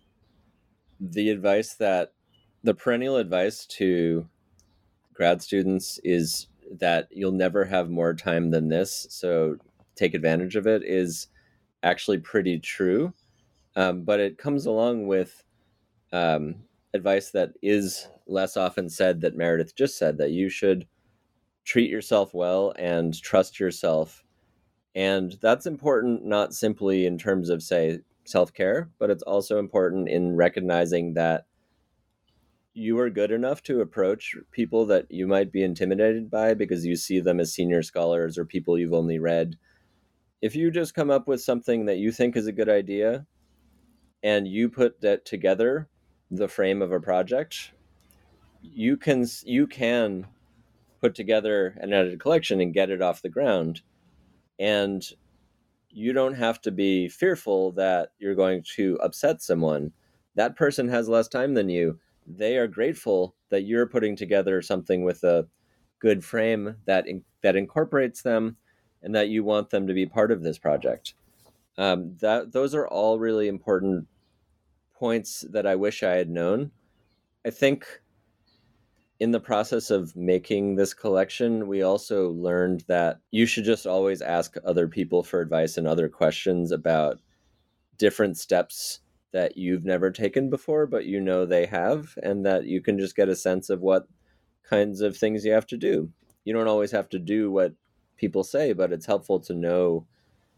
the perennial advice to grad students is that you'll never have more time than this, so take advantage of it, is actually pretty true. But it comes along with advice that is less often said, that Meredith just said, that you should treat yourself well and trust yourself. And that's important not simply in terms of, say, self-care, but it's also important in recognizing that you are good enough to approach people that you might be intimidated by because you see them as senior scholars or people you've only read. If you just come up with something that you think is a good idea and you put that together, the frame of a project, you can put together an edited collection and get it off the ground, and you don't have to be fearful that you're going to upset someone. That person has less time than you. They are grateful that you're putting together something with a good frame that incorporates them, and that you want them to be part of this project. Those are all really important points that I wish I had known. I think in the process of making this collection, we also learned that you should just always ask other people for advice and other questions about different steps that you've never taken before, but you know they have, and that you can just get a sense of what kinds of things you have to do. You don't always have to do what people say, but it's helpful to know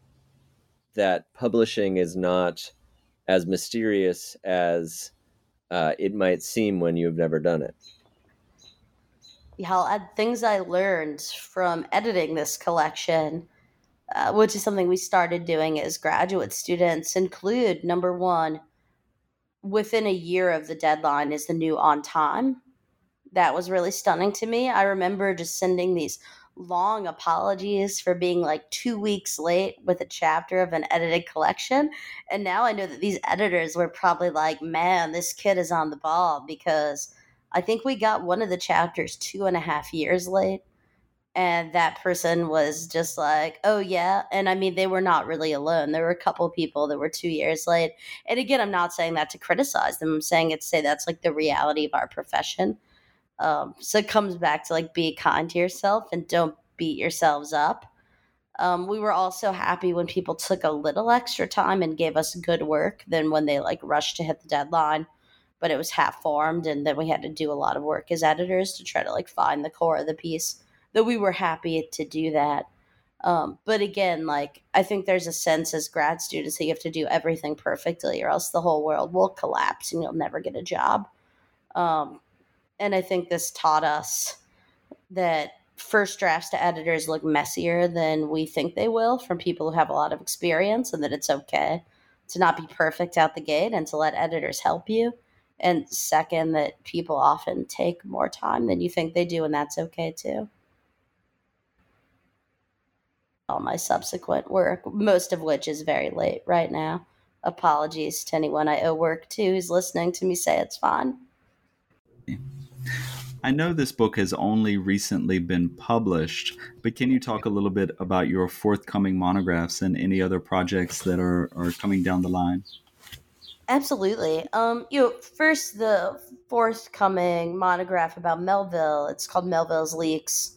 that publishing is not as mysterious as it might seem when you've never done it. Yeah, I'll add things I learned from editing this collection, which is something we started doing as graduate students, include number one, within a year of the deadline is the new on time. That was really stunning to me. I remember just sending these long apologies for being like 2 weeks late with a chapter of an edited collection. And now I know that these editors were probably like, man, this kid is on the ball, because I think we got one of the chapters 2.5 years late. And that person was just like, oh, yeah. And I mean, they were not really alone. There were a couple of people that were 2 years late. And again, I'm not saying that to criticize them. I'm saying it to say that's like the reality of our profession. So it comes back to like be kind to yourself and don't beat yourselves up. We were also happy when people took a little extra time and gave us good work than when they like rushed to hit the deadline, but it was half formed, and then we had to do a lot of work as editors to try to like find the core of the piece. Though we were happy to do that. But again, like I think there's a sense as grad students that you have to do everything perfectly, or else the whole world will collapse and you'll never get a job. Um, and I think this taught us that first drafts to editors look messier than we think they will from people who have a lot of experience, and that it's okay to not be perfect out the gate and to let editors help you. And second, that people often take more time than you think they do, and that's okay too. All my subsequent work, most of which is very late right now. Apologies to anyone I owe work to who's listening to me say it's fine. I know this book has only recently been published, but can you talk a little bit about your forthcoming monographs and any other projects that are coming down the line? Absolutely. First, the forthcoming monograph about Melville. It's called Melville's Leaks.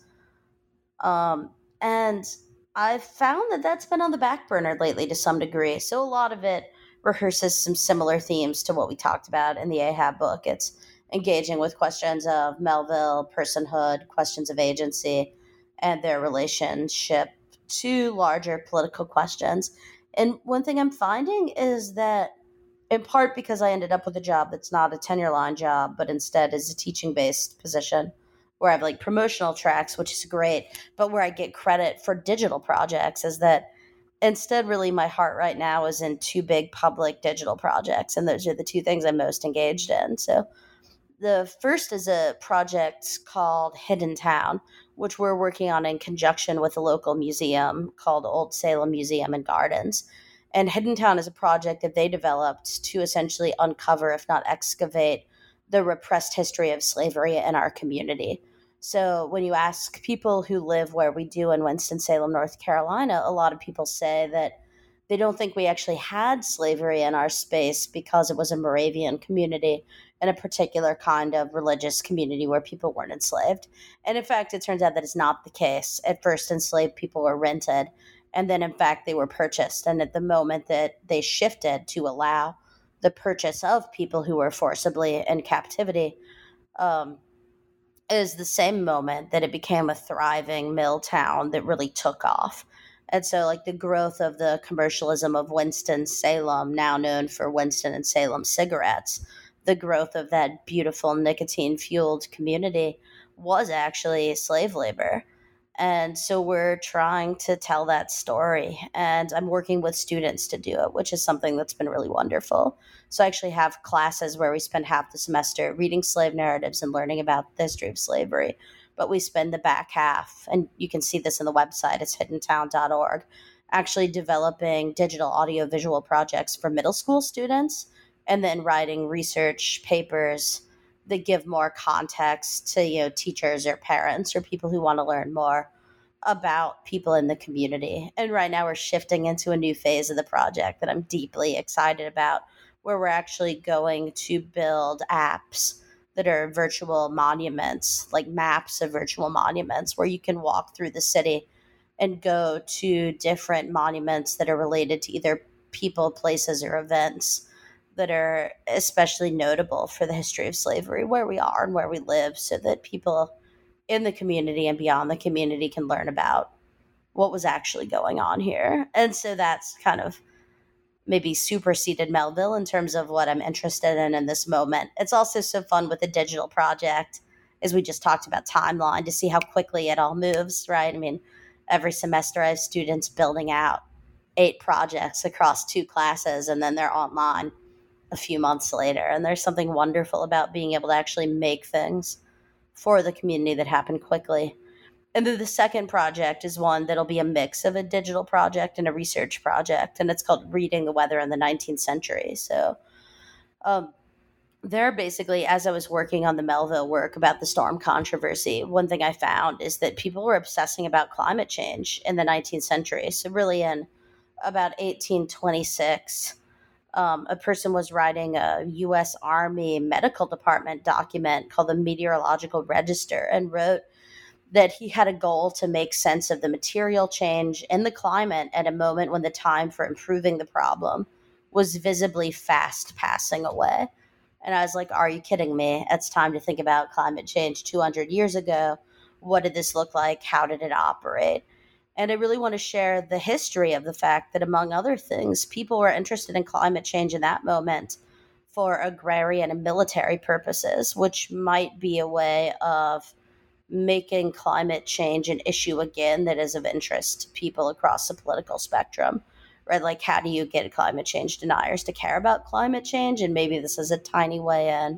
And I've found that that's been on the back burner lately to some degree. So a lot of it rehearses some similar themes to what we talked about in the Ahab book. It's engaging with questions of Melville, personhood, questions of agency, and their relationship to larger political questions. And one thing I'm finding is that, in part because I ended up with a job that's not a tenure line job, but instead is a teaching based position where I have like promotional tracks, which is great, but where I get credit for digital projects, is that instead really my heart right now is in two big public digital projects. And those are the two things I'm most engaged in. So the first is a project called Hidden Town, which we're working on in conjunction with a local museum called Old Salem Museum and Gardens. And Hidden Town is a project that they developed to essentially uncover, if not excavate, the repressed history of slavery in our community. So when you ask people who live where we do in Winston-Salem, North Carolina, a lot of people say that they don't think we actually had slavery in our space because it was a Moravian community and a particular kind of religious community where people weren't enslaved. And in fact, it turns out that it's not the case. At first, enslaved people were rented, and then in fact, they were purchased. And at the moment that they shifted to allow the purchase of people who were forcibly in captivity, is the same moment that it became a thriving mill town that really took off. And so, like, the growth of the commercialism of Winston-Salem, now known for Winston and Salem cigarettes, the growth of that beautiful nicotine-fueled community was actually slave labor. And so we're trying to tell that story. And I'm working with students to do it, which is something that's been really wonderful. So I actually have classes where we spend half the semester reading slave narratives and learning about the history of slavery. But we spend the back half, and you can see this on the website, it's hiddentown.org, actually developing digital audio visual projects for middle school students and then writing research papers that give more context to teachers or parents or people who want to learn more about people in the community. And right now we're shifting into a new phase of the project that I'm deeply excited about, where we're actually going to build apps that are virtual monuments, like maps of virtual monuments, where you can walk through the city and go to different monuments that are related to either people, places, or events that are especially notable for the history of slavery, where we are and where we live, so that people in the community and beyond the community can learn about what was actually going on here. And so that's kind of maybe superseded Melville in terms of what I'm interested in this moment. It's also so fun with a digital project, as we just talked about timeline, to see how quickly it all moves, right? I mean, every semester I have students building out 8 projects across 2 classes, and then they're online a few months later. And there's something wonderful about being able to actually make things for the community that happen quickly. And then the second project is one that'll be a mix of a digital project and a research project, and it's called Reading the Weather in the 19th Century. So um, there, basically, as I was working on the Melville work about the storm controversy, one thing I found is that people were obsessing about climate change in the 19th century. So really in about 1826, a person was writing a U.S. Army medical department document called the Meteorological Register and wrote that he had a goal to make sense of the material change in the climate at a moment when the time for improving the problem was visibly fast passing away. And I was like, are you kidding me? It's time to think about climate change 200 years ago. What did this look like? How did it operate? And I really want to share the history of the fact that, among other things, people were interested in climate change in that moment for agrarian and military purposes, which might be a way of making climate change an issue again that is of interest to people across the political spectrum. Right? Like, how do you get climate change deniers to care about climate change? And maybe this is a tiny way in.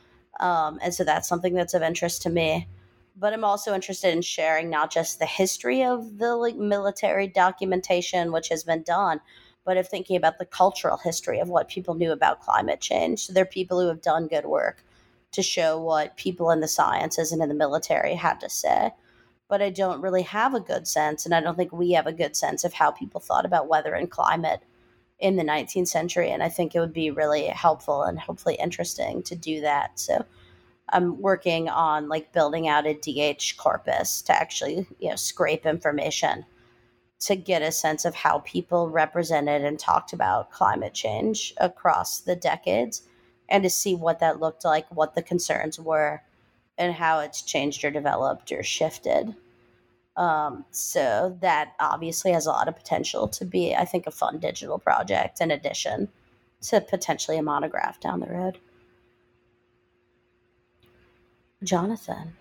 And so that's something that's of interest to me. But I'm also interested in sharing not just the history of the military documentation, which has been done, but of thinking about the cultural history of what people knew about climate change. So there are people who have done good work to show what people in the sciences and in the military had to say. But I don't really have a good sense, and I don't think we have a good sense of how people thought about weather and climate in the 19th century. And I think it would be really helpful and hopefully interesting to do that. So I'm working on building out a DH corpus to actually scrape information to get a sense of how people represented and talked about climate change across the decades, and to see what that looked like, what the concerns were, and how it's changed or developed or shifted. So that obviously has a lot of potential to be, I think, a fun digital project in addition to potentially a monograph down the road. Jonathan.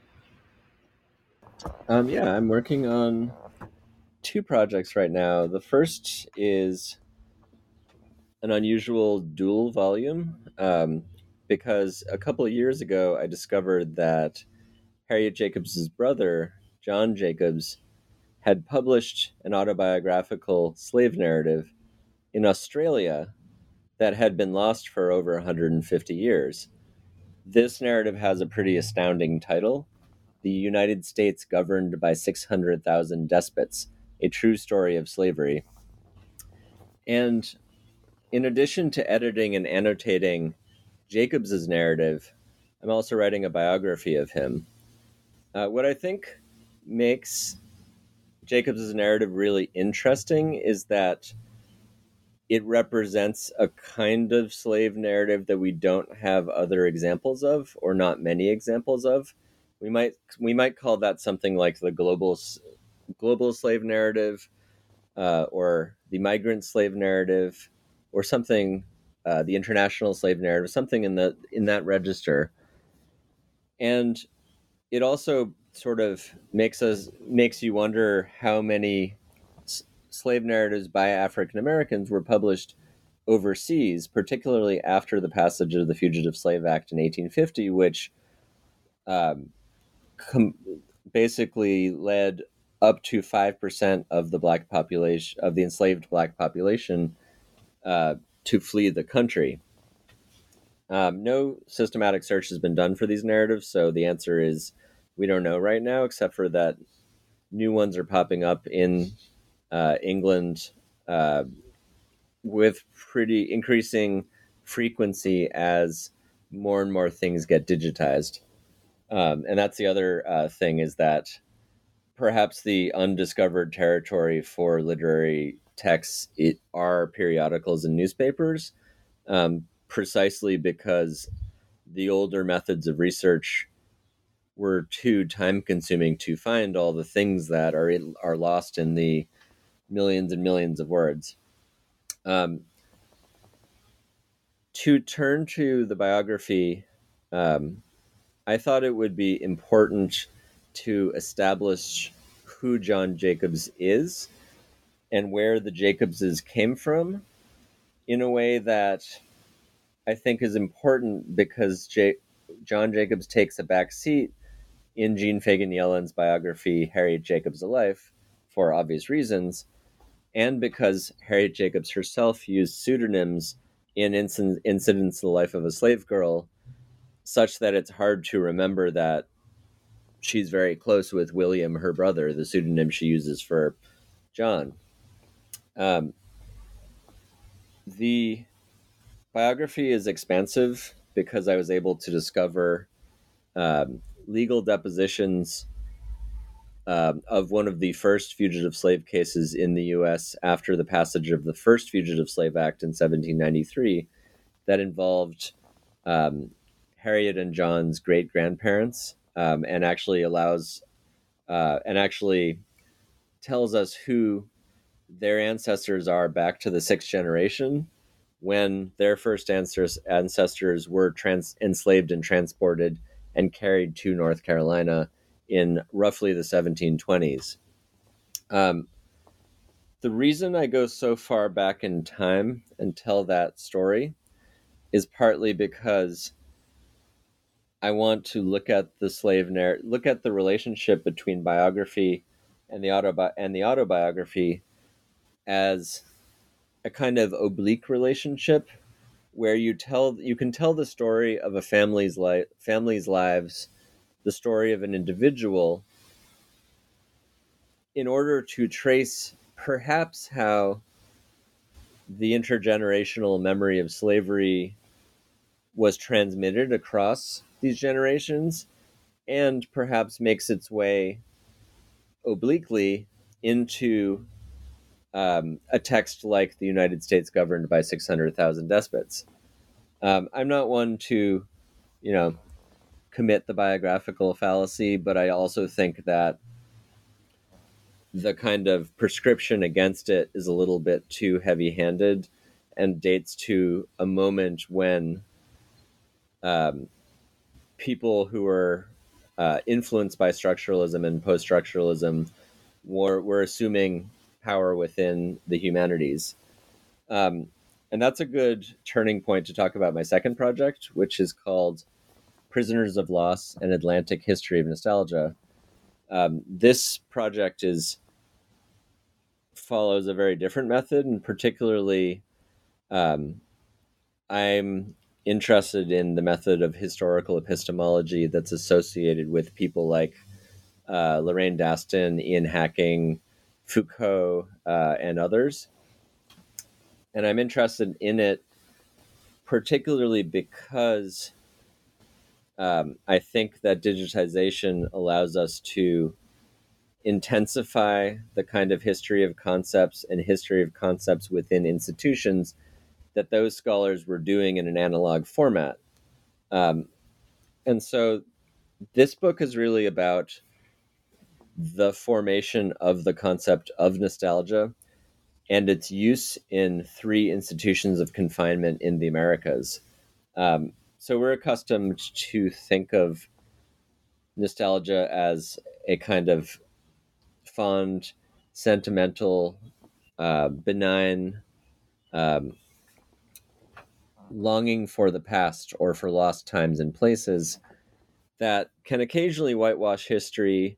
Yeah, I'm working on 2 projects right now. The first is an unusual dual volume, because a couple of years ago I discovered that Harriet Jacobs's brother, John Jacobs, had published an autobiographical slave narrative in Australia that had been lost for over 150 years. This narrative has a pretty astounding title: The United States Governed by 600,000 Despots, a True Story of Slavery. And in addition to editing and annotating Jacobs's narrative, I'm also writing a biography of him. What I think makes Jacobs's narrative really interesting is that it represents a kind of slave narrative that we don't have other examples of, or not many examples of. We might call that something like the global slave narrative, or the migrant slave narrative, or something, the international slave narrative, something in that register. And it also sort of makes you wonder how many slave narratives by African Americans were published overseas, particularly after the passage of the Fugitive Slave Act in 1850, which um, basically led up to 5% of the black population, of the enslaved black population, to flee the country. No systematic search has been done for these narratives, so the answer is we don't know right now, except for that new ones are popping up in England with pretty increasing frequency as more and more things get digitized. And that's the other thing, is that perhaps the undiscovered territory for literary texts are periodicals and newspapers, precisely because the older methods of research were too time-consuming to find all the things that are lost in the millions and millions of words. To turn to the biography, I thought it would be important to establish who John Jacobs is and where the Jacobses came from in a way that I think is important, because John Jacobs takes a back seat in Jean Fagan Yellen's biography, Harriet Jacobs: A Life, for obvious reasons, and because Harriet Jacobs herself used pseudonyms in Incidents in the Life of a Slave Girl, such that it's hard to remember that she's very close with William, her brother, the pseudonym she uses for John. The biography is expansive because I was able to discover legal depositions of one of the first fugitive slave cases in the U.S. after the passage of the first Fugitive Slave Act in 1793 that involved Harriet and John's great-grandparents, and actually tells us who their ancestors are back to the sixth generation, when their first ancestors were enslaved and transported and carried to North Carolina in roughly the 1720s. The reason I go so far back in time and tell that story is partly because I want to look at look at the relationship between biography and the autobiography as a kind of oblique relationship, where you can tell the story of a family's lives, the story of an individual, in order to trace perhaps how the intergenerational memory of slavery was transmitted across these generations, and perhaps makes its way obliquely into a text like The United States Governed by 600,000 Despots. I'm not one to, commit the biographical fallacy, but I also think that the kind of prescription against it is a little bit too heavy-handed and dates to a moment when people who were influenced by structuralism and post-structuralism were assuming power within the humanities. And that's a good turning point to talk about my second project, which is called Prisoners of Loss: An Atlantic History of Nostalgia. This project follows a very different method, and particularly I'm interested in the method of historical epistemology that's associated with people like Lorraine Daston, Ian Hacking, Foucault, and others. And I'm interested in it particularly because I think that digitization allows us to intensify the kind of history of concepts and history of concepts within institutions that those scholars were doing in an analog format. And so this book is really about the formation of the concept of nostalgia and its use in 3 institutions of confinement in the Americas. So we're accustomed to think of nostalgia as a kind of fond, sentimental, benign longing for the past or for lost times and places that can occasionally whitewash history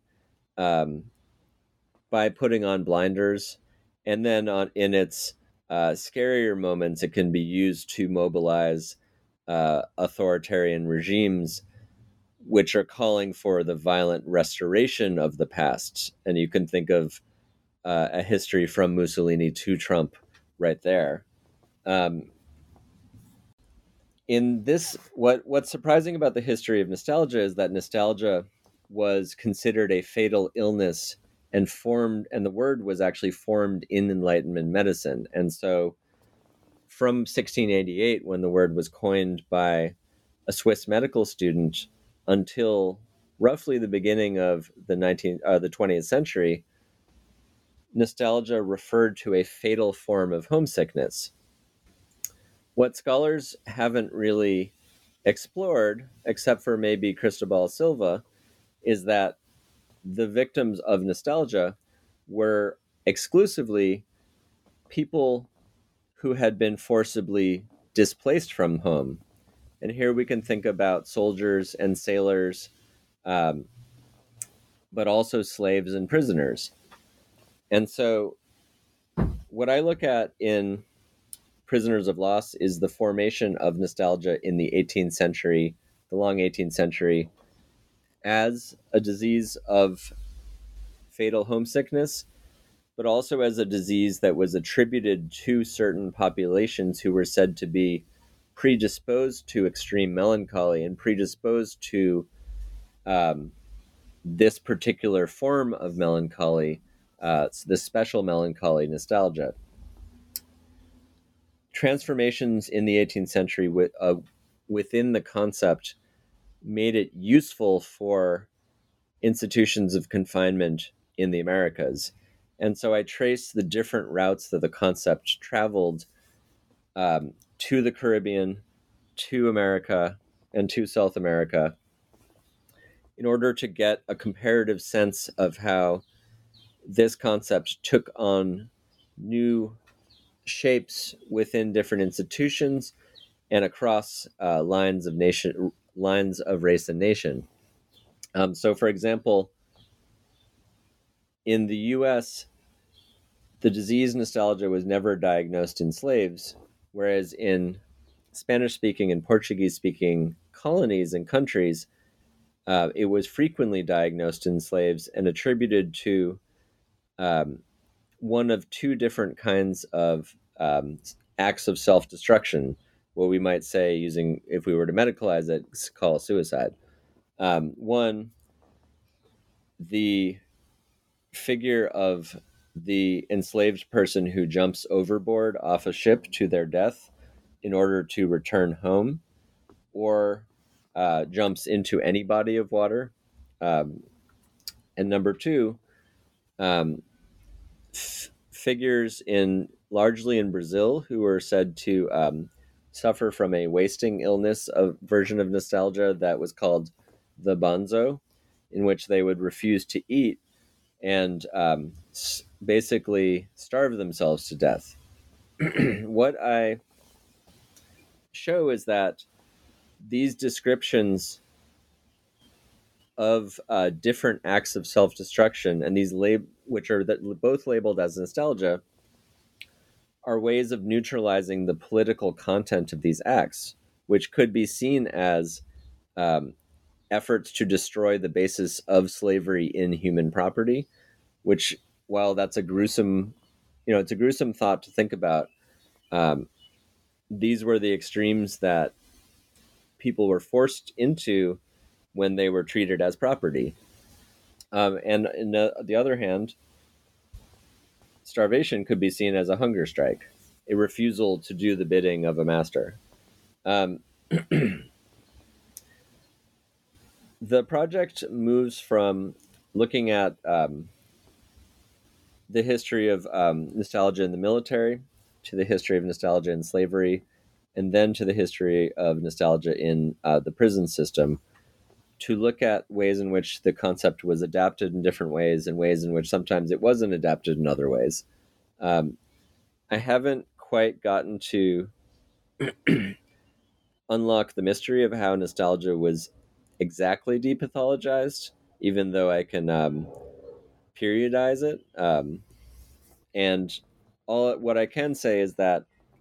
by putting on blinders, and then in its scarier moments, it can be used to mobilize authoritarian regimes which are calling for the violent restoration of the past. And you can think of a history from Mussolini to Trump right there. In this, what's surprising about the history of nostalgia is that nostalgia was considered a fatal illness and the word was actually formed in Enlightenment medicine. And so from 1688, when the word was coined by a Swiss medical student, until roughly the beginning of the 20th century, nostalgia referred to a fatal form of homesickness. What scholars haven't really explored, except for maybe Cristobal Silva, is that the victims of nostalgia were exclusively people who had been forcibly displaced from home. And here we can think about soldiers and sailors, but also slaves and prisoners. And so what I look at in Prisoners of Loss is the formation of nostalgia in the 18th century, the long 18th century, as a disease of fatal homesickness, but also as a disease that was attributed to certain populations who were said to be predisposed to extreme melancholy and predisposed to this particular form of melancholy, this special melancholy, nostalgia. Transformations in the 18th century within the concept made it useful for institutions of confinement in the Americas. And so I traced the different routes that the concept traveled to the Caribbean, to America, and to South America in order to get a comparative sense of how this concept took on new shapes within different institutions and across lines of race and nation. So, for example, in the U.S., the disease nostalgia was never diagnosed in slaves, whereas in Spanish-speaking and Portuguese-speaking colonies and countries, it was frequently diagnosed in slaves and attributed to one of two different kinds of acts of self-destruction, what we might say, using, if we were to medicalize it, call suicide. One, the figure of the enslaved person who jumps overboard off a ship to their death in order to return home, or jumps into any body of water. And number two, figures largely in Brazil who are said to suffer from a wasting illness, a version of nostalgia that was called the banzo, in which they would refuse to eat and basically starve themselves to death. What I show is that these descriptions of different acts of self-destruction, and these which are both labeled as nostalgia, are ways of neutralizing the political content of these acts, which could be seen as efforts to destroy the basis of slavery in human property, which, while that's a gruesome thought to think about, these were the extremes that people were forced into when they were treated as property. And on the other hand, starvation could be seen as a hunger strike, a refusal to do the bidding of a master. The project moves from looking at the history of nostalgia in the military to the history of nostalgia in slavery, and then to the history of nostalgia in the prison system. to look at ways in which the concept was adapted in different ways and ways in which sometimes it wasn't adapted in other ways. I haven't quite gotten to unlock the mystery of how nostalgia was exactly depathologized, even though I can periodize it. And what I can say is that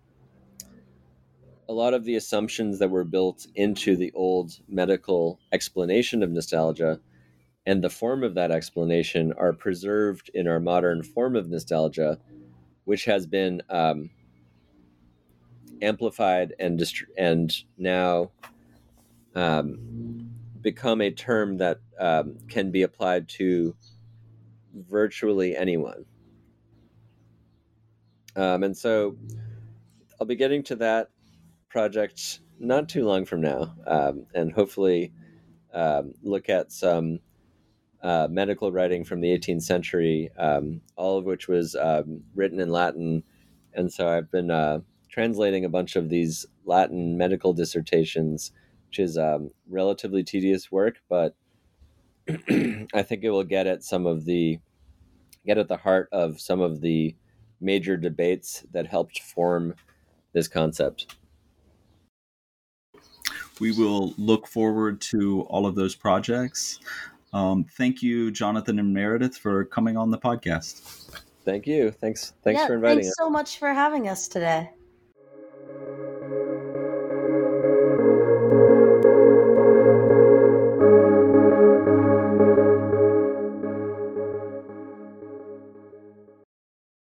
a lot of the assumptions that were built into the old medical explanation of nostalgia and the form of that explanation are preserved in our modern form of nostalgia, which has been amplified and now become a term that can be applied to virtually anyone. And so I'll be getting to that project not too long from now, and hopefully look at some medical writing from the 18th century, all of which was written in Latin. And so I've been translating a bunch of these Latin medical dissertations, which is relatively tedious work, but I think it will get at the heart of some of the major debates that helped form this concept. We will look forward to all of those projects. Thank you, Jonathan and Meredith, for coming on the podcast. Thank you. Thanks for inviting us. Thanks so much for having us today.